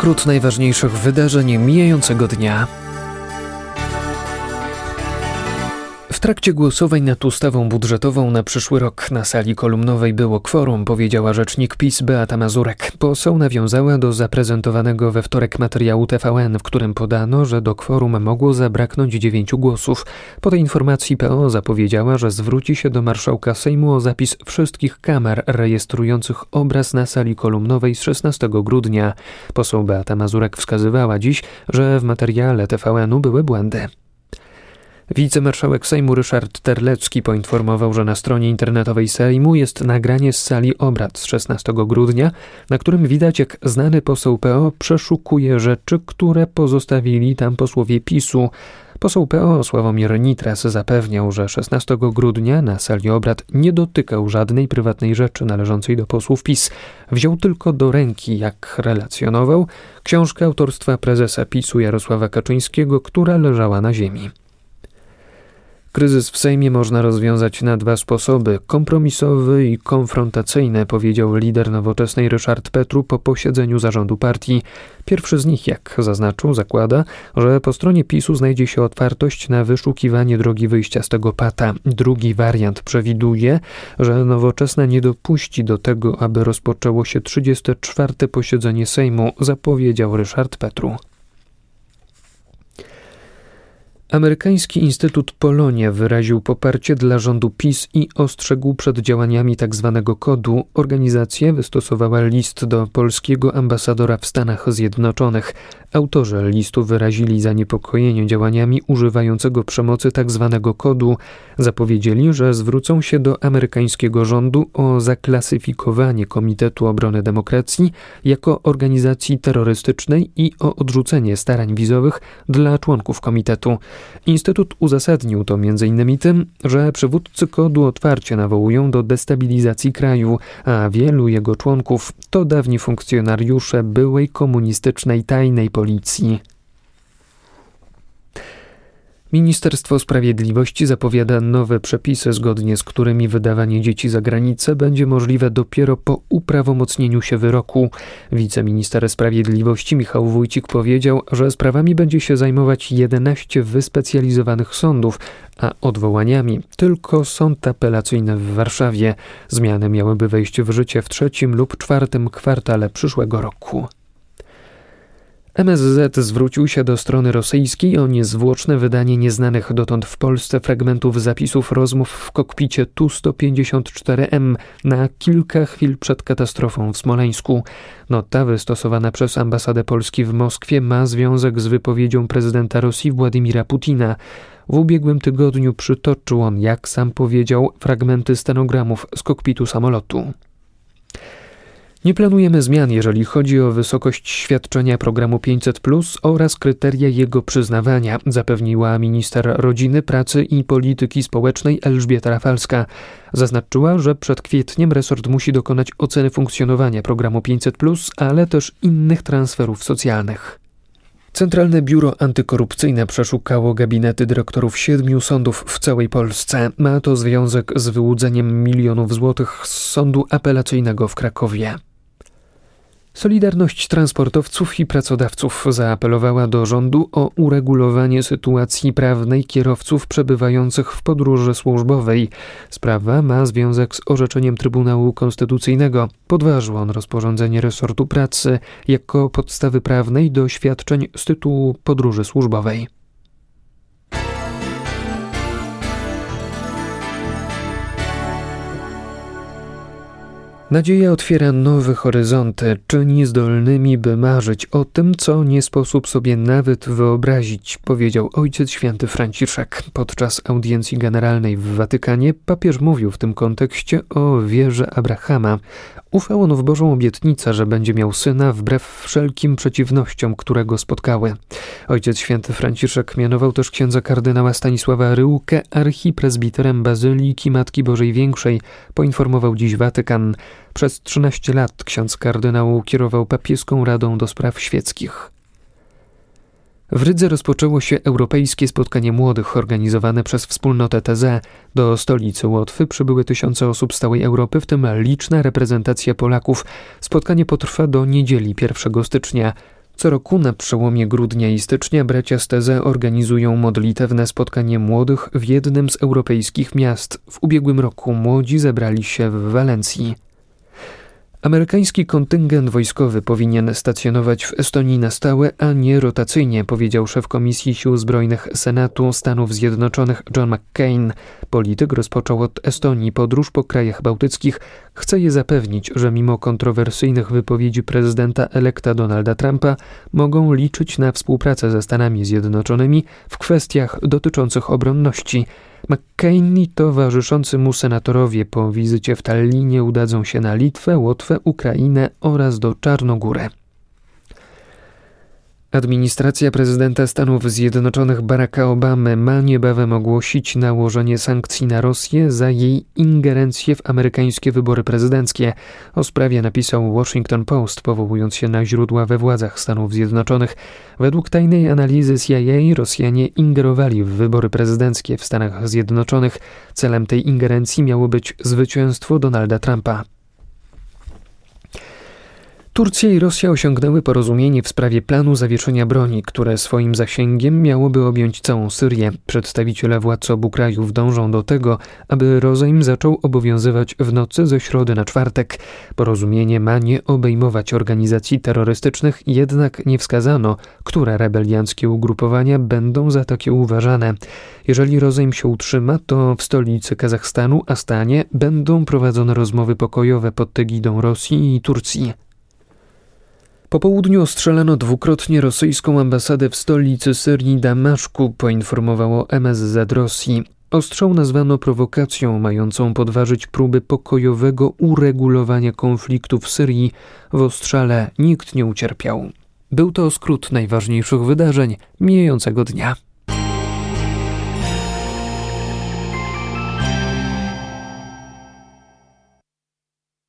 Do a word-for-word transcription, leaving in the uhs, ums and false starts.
Skrót najważniejszych wydarzeń mijającego dnia. W trakcie głosowań nad ustawą budżetową na przyszły rok na sali kolumnowej było kworum, powiedziała rzecznik PiS Beata Mazurek. Poseł nawiązała do zaprezentowanego we wtorek materiału T V N, w którym podano, że do kworum mogło zabraknąć dziewięciu głosów. Po tej informacji P O zapowiedziała, że zwróci się do marszałka Sejmu o zapis wszystkich kamer rejestrujących obraz na sali kolumnowej z szesnastego grudnia. Poseł Beata Mazurek wskazywała dziś, że w materiale T V N-u były błędy. Wicemarszałek Sejmu Ryszard Terlecki poinformował, że na stronie internetowej Sejmu jest nagranie z sali obrad z szesnastego grudnia, na którym widać, jak znany poseł P O przeszukuje rzeczy, które pozostawili tam posłowie PiSu. Poseł P O Sławomir Nitras zapewniał, że szesnastego grudnia na sali obrad nie dotykał żadnej prywatnej rzeczy należącej do posłów PiS. Wziął tylko do ręki, jak relacjonował, książkę autorstwa prezesa PiSu Jarosława Kaczyńskiego, która leżała na ziemi. Kryzys w Sejmie można rozwiązać na dwa sposoby, kompromisowy i konfrontacyjny, powiedział lider Nowoczesnej Ryszard Petru po posiedzeniu zarządu partii. Pierwszy z nich, jak zaznaczył, zakłada, że po stronie PiSu znajdzie się otwartość na wyszukiwanie drogi wyjścia z tego pata. Drugi wariant przewiduje, że Nowoczesna nie dopuści do tego, aby rozpoczęło się trzydzieste czwarte posiedzenie Sejmu, zapowiedział Ryszard Petru. Amerykański Instytut Polonia wyraził poparcie dla rządu PiS i ostrzegł przed działaniami tzw. kodu. Organizacja wystosowała list do polskiego ambasadora w Stanach Zjednoczonych. Autorzy listu wyrazili zaniepokojenie działaniami używającego przemocy tzw. kodu. Zapowiedzieli, że zwrócą się do amerykańskiego rządu o zaklasyfikowanie Komitetu Obrony Demokracji jako organizacji terrorystycznej i o odrzucenie starań wizowych dla członków komitetu. Instytut uzasadnił to między innymi tym, że przywódcy kodu otwarcie nawołują do destabilizacji kraju, a wielu jego członków to dawni funkcjonariusze byłej komunistycznej tajnej policji. Ministerstwo Sprawiedliwości zapowiada nowe przepisy, zgodnie z którymi wydawanie dzieci za granicę będzie możliwe dopiero po uprawomocnieniu się wyroku. Wiceminister Sprawiedliwości Michał Wójcik powiedział, że sprawami będzie się zajmować jedenaście wyspecjalizowanych sądów, a odwołaniami tylko sąd apelacyjny w Warszawie. Zmiany miałyby wejść w życie w trzecim lub czwartym kwartale przyszłego roku. M S Z zwrócił się do strony rosyjskiej o niezwłoczne wydanie nieznanych dotąd w Polsce fragmentów zapisów rozmów w kokpicie Tu sto pięćdziesiąt cztery M na kilka chwil przed katastrofą w Smoleńsku. Nota wystosowana przez ambasadę Polski w Moskwie ma związek z wypowiedzią prezydenta Rosji Władimira Putina. W ubiegłym tygodniu przytoczył on, jak sam powiedział, fragmenty stenogramów z kokpitu samolotu. Nie planujemy zmian, jeżeli chodzi o wysokość świadczenia programu pięćset plus oraz kryteria jego przyznawania, zapewniła minister rodziny, pracy i polityki społecznej Elżbieta Rafalska. Zaznaczyła, że przed kwietniem resort musi dokonać oceny funkcjonowania programu pięćset plus, ale też innych transferów socjalnych. Centralne Biuro Antykorupcyjne przeszukało gabinety dyrektorów siedmiu sądów w całej Polsce. Ma to związek z wyłudzeniem milionów złotych z sądu apelacyjnego w Krakowie. Solidarność transportowców i pracodawców zaapelowała do rządu o uregulowanie sytuacji prawnej kierowców przebywających w podróży służbowej. Sprawa ma związek z orzeczeniem Trybunału Konstytucyjnego. Podważył on rozporządzenie resortu pracy jako podstawy prawnej do świadczeń z tytułu podróży służbowej. Nadzieja otwiera nowe horyzonty, czyni zdolnymi, by marzyć o tym, co nie sposób sobie nawet wyobrazić, powiedział Ojciec Święty Franciszek. Podczas audiencji generalnej w Watykanie papież mówił w tym kontekście o wierze Abrahama. Ufał on w Bożą obietnicę, że będzie miał syna wbrew wszelkim przeciwnościom, które go spotkały. Ojciec Święty Franciszek mianował też księdza kardynała Stanisława Ryłkę archipresbiterem Bazyliki Matki Bożej Większej, poinformował dziś Watykan. Przez trzynaście lat ksiądz kardynał kierował papieską Radą do Spraw Świeckich. W Rydze rozpoczęło się Europejskie Spotkanie Młodych organizowane przez wspólnotę T Z. Do stolicy Łotwy przybyły tysiące osób z całej Europy, w tym liczna reprezentacja Polaków. Spotkanie potrwa do niedzieli pierwszego stycznia. Co roku na przełomie grudnia i stycznia bracia Steze organizują modlitewne spotkanie młodych w jednym z europejskich miast. W ubiegłym roku młodzi zebrali się w Walencji. Amerykański kontyngent wojskowy powinien stacjonować w Estonii na stałe, a nie rotacyjnie, powiedział szef Komisji Sił Zbrojnych Senatu Stanów Zjednoczonych John McCain. Polityk rozpoczął od Estonii podróż po krajach bałtyckich. Chce je zapewnić, że mimo kontrowersyjnych wypowiedzi prezydenta elekta Donalda Trumpa mogą liczyć na współpracę ze Stanami Zjednoczonymi w kwestiach dotyczących obronności. McCain i towarzyszący mu senatorowie po wizycie w Tallinie udadzą się na Litwę, Łotwę, Ukrainę oraz do Czarnogóry. Administracja prezydenta Stanów Zjednoczonych Baracka Obamy ma niebawem ogłosić nałożenie sankcji na Rosję za jej ingerencję w amerykańskie wybory prezydenckie. O sprawie napisał Washington Post, powołując się na źródła we władzach Stanów Zjednoczonych. Według tajnej analizy C I A Rosjanie ingerowali w wybory prezydenckie w Stanach Zjednoczonych. Celem tej ingerencji miało być zwycięstwo Donalda Trumpa. Turcja i Rosja osiągnęły porozumienie w sprawie planu zawieszenia broni, które swoim zasięgiem miałoby objąć całą Syrię. Przedstawiciele władz obu krajów dążą do tego, aby rozejm zaczął obowiązywać w nocy ze środy na czwartek. Porozumienie ma nie obejmować organizacji terrorystycznych, jednak nie wskazano, które rebelianckie ugrupowania będą za takie uważane. Jeżeli rozejm się utrzyma, to w stolicy Kazachstanu, Astanie, będą prowadzone rozmowy pokojowe pod egidą Rosji i Turcji. Po południu ostrzelano dwukrotnie rosyjską ambasadę w stolicy Syrii Damaszku, poinformowało M S Z Rosji. Ostrzał nazwano prowokacją mającą podważyć próby pokojowego uregulowania konfliktu w Syrii. W ostrzale nikt nie ucierpiał. Był to skrót najważniejszych wydarzeń mijającego dnia.